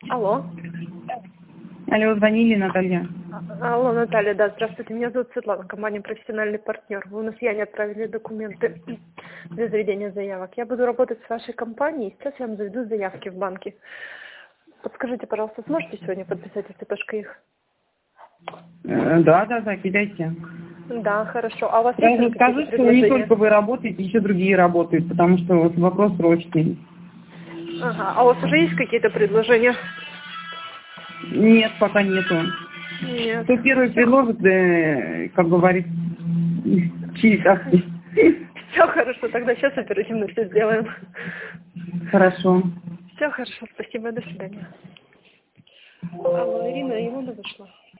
Алло. Алло, звонили, Наталья. Алло, Наталья, да, здравствуйте. Меня зовут Светлана, компания «Профессиональный партнер». Вы у нас не отправили документы для заведения заявок. Я буду работать с вашей компанией. Сейчас я вам заведу заявки в банке. Подскажите, пожалуйста, сможете сегодня подписать СТП-их? Да, кидайте. Да, хорошо. А у вас Я есть же какие-то скажу, что не предложения? только вы работаете, еще другие работают, потому что вот вопрос срочный. Ага. А у вас уже есть какие-то предложения? Нет, пока нету. Нет. Кто первый предложит, как говорится, через акции. Все хорошо, тогда сейчас оперативно все сделаем. Хорошо. Все хорошо, спасибо, до свидания. Алло, Ирина вышла.